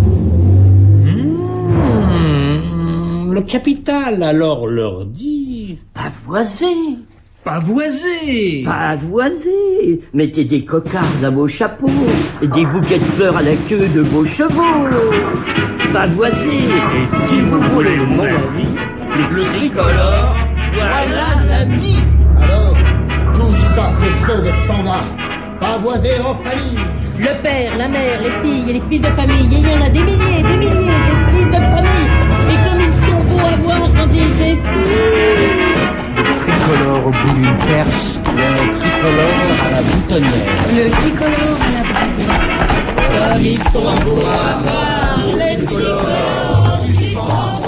Mmh, le capital alors leur dit... Pavoisez. Pavoisez. Pavoisez. Mettez des cocardes à vos chapeaux et des bouquets de fleurs à la queue de vos chevaux. Pavoisez. Et si vous voulez mon avis, le tricolore, voilà l'ami. Alors, tout ça se sauve et s'en va. Pavoiser en famille. Le père, la mère, les filles et les fils de famille. Et il y en a des milliers, des milliers, des fils de famille. Et comme ils sont beaux à voir quand ils défilent. Le tricolore au bout d'une perche. Le tricolore à la boutonnière. Le tricolore à la boutonnière. Comme ils sont beaux à voir, les tricolores suspendent.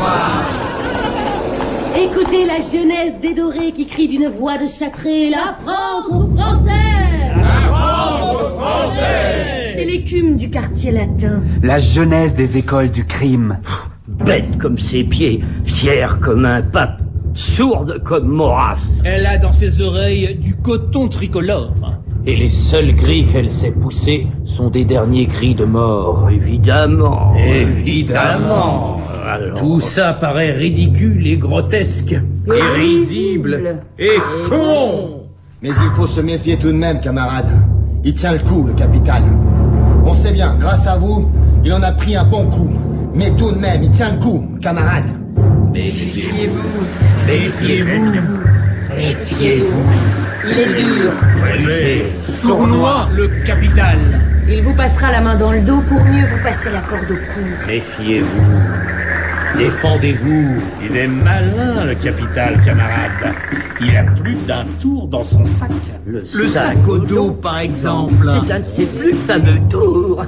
Écoutez la jeunesse dédorée qui crie d'une voix de châtrée. La France aux Français! La France aux Français! C'est l'écume du quartier latin. La jeunesse des écoles du crime. Bête comme ses pieds, fière comme un pape, sourde comme Maurras. Elle a dans ses oreilles du coton tricolore. Et les seuls cris qu'elle sait pousser sont des derniers cris de mort. Évidemment. Évidemment. Alors... Tout ça paraît ridicule et grotesque. Et, et risible. Et, et con. Mais il faut se méfier tout de même, camarades. Il tient le coup, le capital. On sait bien, grâce à vous, il en a pris un bon coup. Mais tout de même, il tient le coup, camarades. Méfiez-vous. Méfiez-vous. Méfiez-vous. Il est dur. Sournois, le capital. Il vous passera la main dans le dos pour mieux vous passer la corde au cou. Méfiez-vous. Défendez-vous. Il est malin, le capital, camarade. Il a plus d'un tour dans son sac. Le, le sac, sac au dos, par exemple. C'est un de ses plus fameux tours.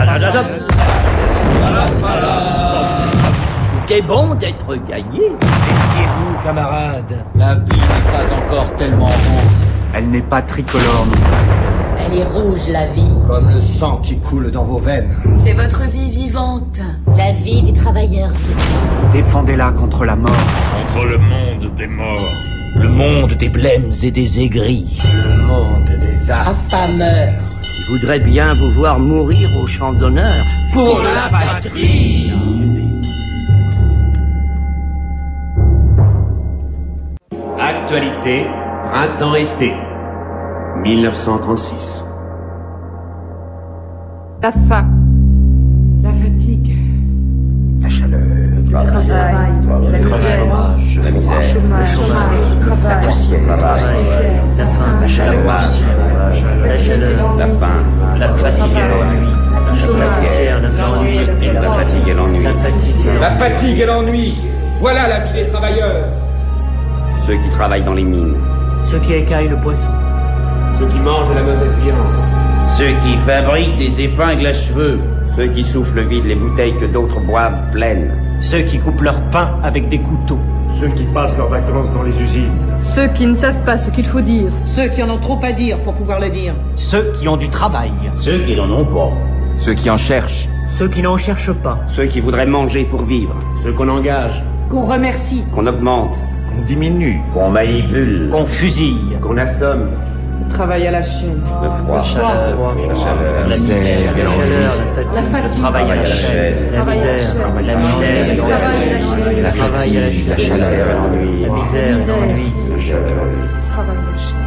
T'es bon d'être gagné. Méfiez-vous, camarades. La vie n'est pas encore tellement rose. Elle n'est pas tricolore. Elle est rouge, la vie. Comme le sang qui coule dans vos veines. C'est votre vie vivante. La vie des travailleurs vivants. Défendez-la contre la mort. Contre le monde des morts. Le monde des blêmes et des aigris. Le monde des affameurs. Je voudrais bien vous voir mourir au champ d'honneur. Pour la patrie. Actualité, printemps-été, mille neuf cent trente-six. La faim, la fatigue, la chaleur, le travail, la misère, la misère, le chômage, la poussière, la faim, la chaleur, la chaleur, la faim, la fatigue et l'ennui, la fatigue et l'ennui, la fatigue et l'ennui, la fatigue et l'ennui, Voilà la vie des travailleurs. Ceux qui travaillent dans les mines. Ceux qui écaillent le poisson. Ceux qui mangent la mauvaise viande. Ceux qui fabriquent des épingles à cheveux. Ceux qui soufflent vide les bouteilles que d'autres boivent pleines. Ceux qui coupent leur pain avec des couteaux. Ceux qui passent leurs vacances dans les usines. Ceux qui ne savent pas ce qu'il faut dire. Ceux qui en ont trop à dire pour pouvoir le dire. Ceux qui ont du travail. Ceux qui n'en ont pas. Ceux qui en cherchent. Ceux qui n'en cherchent pas. Ceux qui voudraient manger pour vivre. Ceux qu'on engage. Qu'on remercie. Qu'on augmente. Qu'on diminue. Qu'on manipule. Qu'on fusille. Qu'on assomme. Travail à la chaîne. Le froid. Le froid. La chaleur. La misère. La chaleur. La fatigue. Le travail à la chaîne. La misère. La misère. Le travail à la chaîne. La fatigue. La chaleur. L'ennui. La misère. L'ennui. La chaleur. Travail à la chaîne.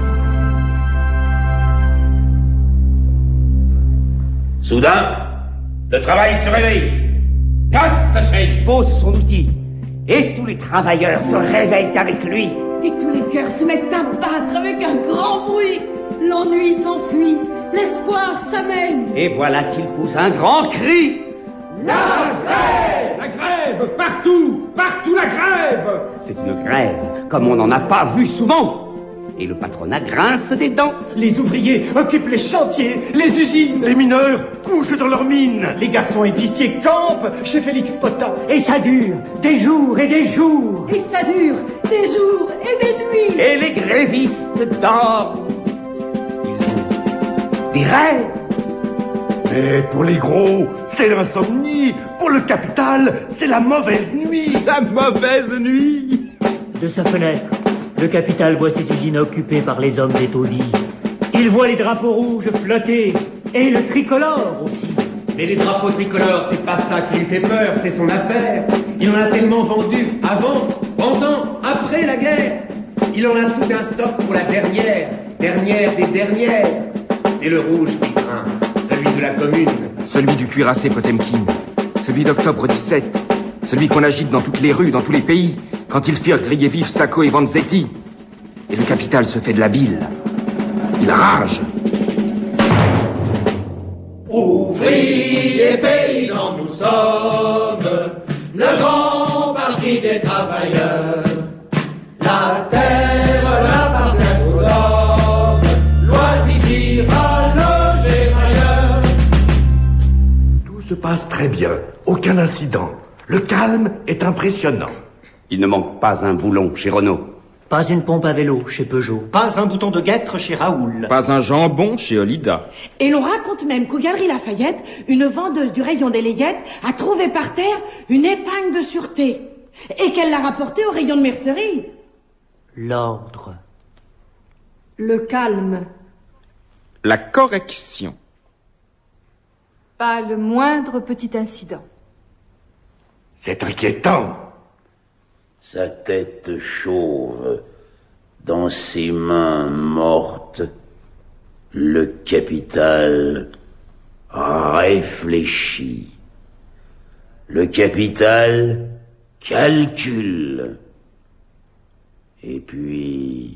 Soudain, le travail se réveille. Casse sa chaîne. Pose son outil. Et tous les travailleurs se réveillent avec lui. Et tous les cœurs se mettent à battre avec un grand bruit. L'ennui s'enfuit, l'espoir s'amène. Et voilà qu'il pousse un grand cri. La grève! La grève! Partout! Partout la grève! C'est une grève comme on n'en a pas vu souvent. Et le patronat grince des dents. Les ouvriers occupent les chantiers, les usines. Les mineurs couchent dans leurs mines. Les garçons épiciers campent chez Félix Potin. Et ça dure des jours et des jours. Et ça dure des jours et des nuits. Et les grévistes dorment. Ils ont des rêves. Mais pour les gros, c'est l'insomnie. Pour le capital, c'est la mauvaise nuit. La mauvaise nuit! De sa fenêtre, le capital voit ses usines occupées par les hommes des taudis. Il voit les drapeaux rouges flotter, et le tricolore aussi. Mais les drapeaux tricolores, c'est pas ça qui lui fait peur, c'est son affaire. Il en a tellement vendu avant, pendant, après la guerre. Il en a tout un stock pour la dernière, dernière des dernières. C'est le rouge qui craint, celui de la commune. Celui du cuirassé Potemkin, celui d'octobre dix-sept, celui qu'on agite dans toutes les rues, dans tous les pays, quand ils firent griller vif Sacco et Vanzetti. Et le capital se fait de la bile. Il rage. Ouvriers, paysans, nous sommes le grand parti des travailleurs. La terre appartient aux hommes, loisir à loger ailleurs. Tout se passe très bien, aucun incident. Le calme est impressionnant. Il ne manque pas un boulon chez Renault. Pas une pompe à vélo chez Peugeot. Pas un bouton de guêtre chez Raoul. Pas un jambon chez Olida. Et l'on raconte même qu'aux Galeries Lafayette, une vendeuse du rayon des layettes a trouvé par terre une épingle de sûreté. Et qu'elle l'a rapportée au rayon de mercerie. L'ordre. Le calme. La correction. Pas le moindre petit incident. C'est inquiétant. Sa tête chauve, dans ses mains mortes, le capital réfléchit. Le capital calcule. Et puis,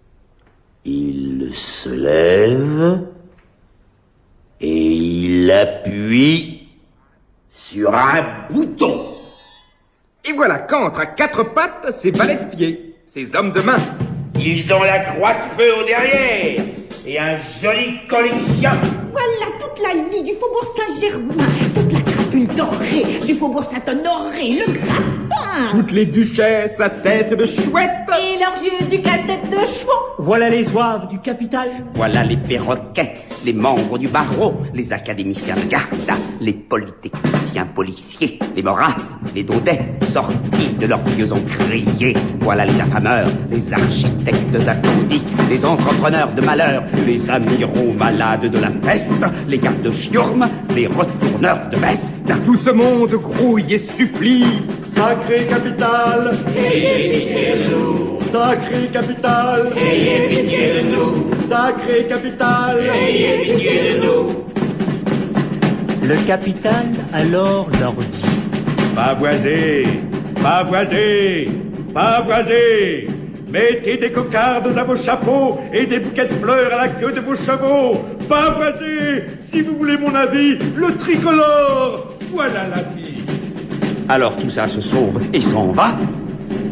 il se lève et il appuie sur un bouton. Et voilà qu'entre à quatre pattes, ces valets de pied, ces hommes de main. Ils ont la croix de feu au derrière et un joli collection. Voilà toute la lie du faubourg Saint-Germain, toute la crapule dorée du faubourg Saint-Honoré, le grappin. Toutes les duchesses à tête de chouette. Et leurs vieux ducs à tête de chouan. Voilà les zouaves du capital. Voilà les perroquets, les membres du barreau, les académiciens de garde, les polytechniciens policiers, les morasses, les daudets, sortis de leurs vieux encriers. Voilà les affameurs, les architectes attendis, les entrepreneurs de malheur, les amiraux malades de la peste, les gardes de chiourme, les retourneurs de veste. Tout ce monde grouille et supplie. Sacré capital, ayez pitié de nous. Sacré capital, ayez pitié de nous. Sacré capital, ayez pitié de nous. Le capital alors leur dit: Pavoisez, pavoisez, pavoisez. Mettez des cocardes à vos chapeaux et des bouquets de fleurs à la queue de vos chevaux. Pavoisez, si vous voulez mon avis, le tricolore. Voilà la vie. Alors tout ça se sauve et s'en va.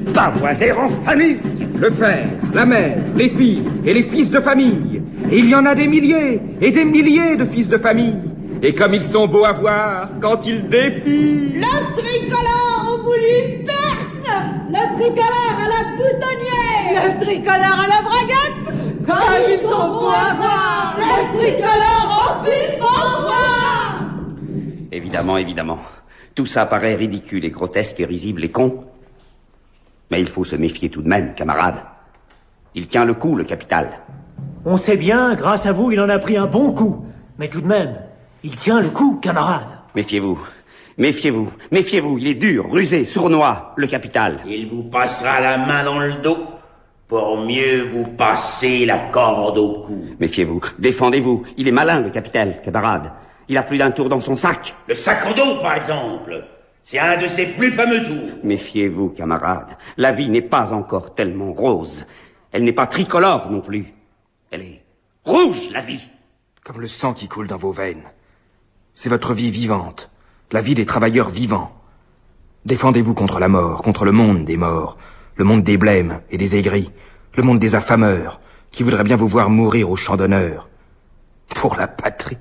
pavoiser en famille. Le père, la mère, les filles et les fils de famille. Et il y en a des milliers et des milliers de fils de famille. Et comme ils sont beaux à voir quand ils défilent. Le tricolore au bout d'une perche, le tricolore à la boutonnière, le tricolore à la braguette. Comme ils sont beaux à voir, le tricolore en suspensoir. Évidemment, évidemment. Tout ça paraît ridicule et grotesque et risible et con. Mais il faut se méfier tout de même, camarade. Il tient le coup, le capital. On sait bien, grâce à vous, il en a pris un bon coup. Mais tout de même, il tient le coup, camarade. Méfiez-vous. Méfiez-vous. Méfiez-vous. Il est dur, rusé, sournois, le capital. Il vous passera la main dans le dos pour mieux vous passer la corde au cou. Méfiez-vous. Défendez-vous. Il est malin, le capital, camarade. Il a plus d'un tour dans son sac. Le sac au dos, par exemple. C'est un de ses plus fameux tours. Méfiez-vous, camarade. La vie n'est pas encore tellement rose. Elle n'est pas tricolore non plus. Elle est rouge, la vie. Comme le sang qui coule dans vos veines. C'est votre vie vivante. La vie des travailleurs vivants. Défendez-vous contre la mort, contre le monde des morts. Le monde des blêmes et des aigris. Le monde des affameurs, qui voudraient bien vous voir mourir au champ d'honneur. Pour la patrie.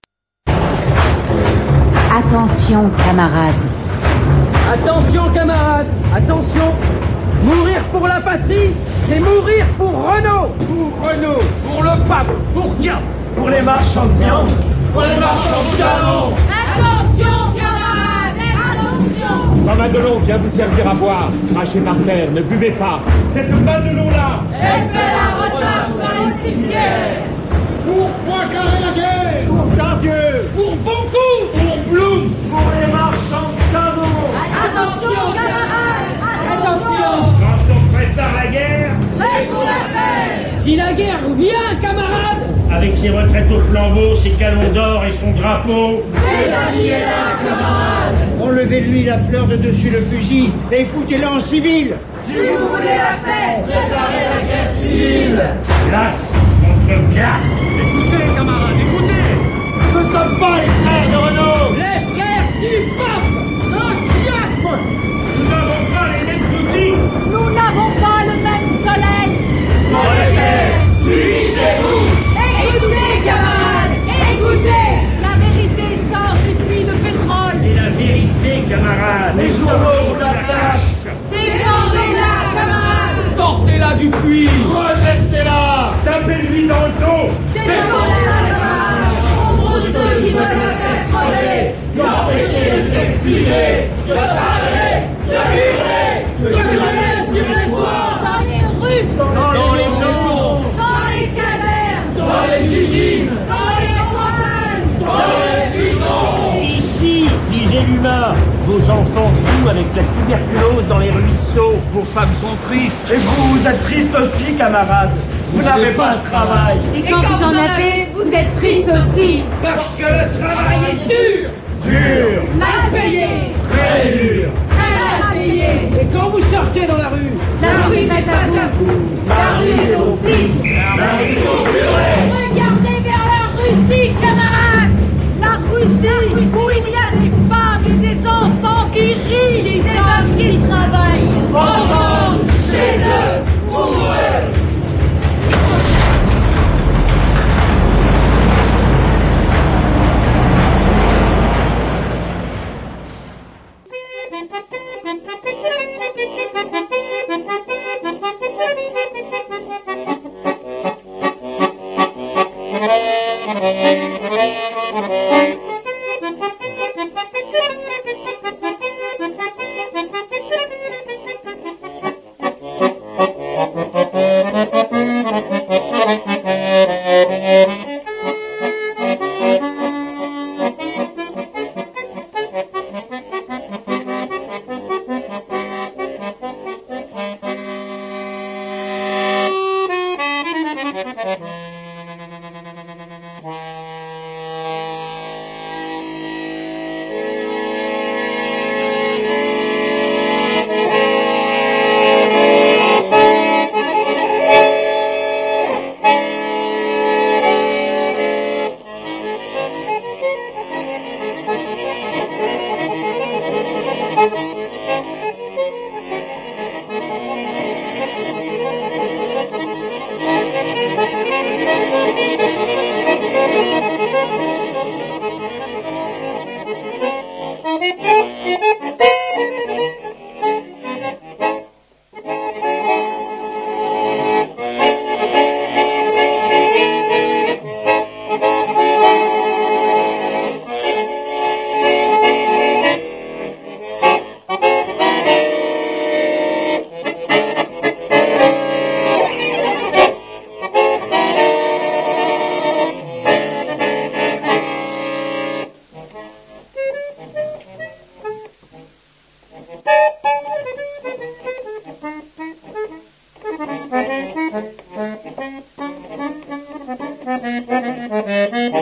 Attention, camarades. Attention, camarades. Attention. Mourir pour la patrie, c'est mourir pour Renault. Pour Renault. Pour le pape. Pour Dieu. Pour les marchands de viande. Pour les marchands de canons. Attention, camarades. Attention. Un Madelon vient vous servir à boire. Crachez par terre, ne buvez pas. Cette Madelon-là, elle fait la retable dans les cimetières. Pour Poincaré la guerre. Pour Tardieu. Pour beaucoup. Pour Blum. Pour les marchands de canons. Attention, camarades. Attention. quand on prépare la guerre, c'est pour la paix. Si la guerre vient, camarades, avec ses retraites au flambeau, ses canons d'or et son drapeau, ses amis est là, camarades. Enlevez-lui la fleur de dessus le fusil et foutez-le en civil. Si vous voulez la paix, préparez la guerre civile. Glace contre glace. Écoutez, camarades, écoutez. Nous ne sommes pas les frères de Renault. Les frères du pape. Nous n'avons pas les mêmes outils. Nous n'avons pas le même soleil. Pour la guerre, unissez-vous. Écoutez, camarades, écoutez. La vérité sort des puits de pétrole. C'est la vérité, camarades. Les journaux la tâche. Défendez-la, camarades. Sortez-la du puits. Redressez-la. Tapez-lui dans le dos. Défendez-la, camarades. Contre ceux qui veulent la faire crever. L'empêcher de s'expliquer, de parler, de hurler, de gueuler sur les toits, dans les rues, dans, dans les maisons, dans les casernes, dans les usines, dans les campagnes, dans les prisons. Ici, disait l'humain, vos enfants jouent avec la tuberculose dans les ruisseaux. Vos femmes sont tristes. Et vous, vous êtes tristes aussi, camarades. Vous n'avez pas de travail. Et quand, Et quand vous en avez, vous êtes tristes aussi. Parce que le travail est dur. Dur. Mal payé. Très dur. Très mal payé. Et quand vous sortez dans la rue, la rue n'est pas à vous. La rue est aux flics. La rue est aux curés. Regardez vers la Russie, camarades. La Russie, où il y a des femmes et des enfants qui rient, des hommes qui travaillent ensemble, chez eux, pour eux.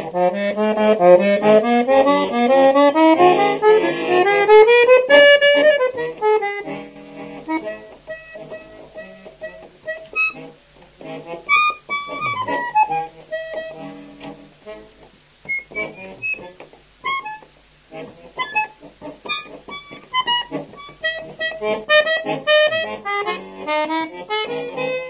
Thank you.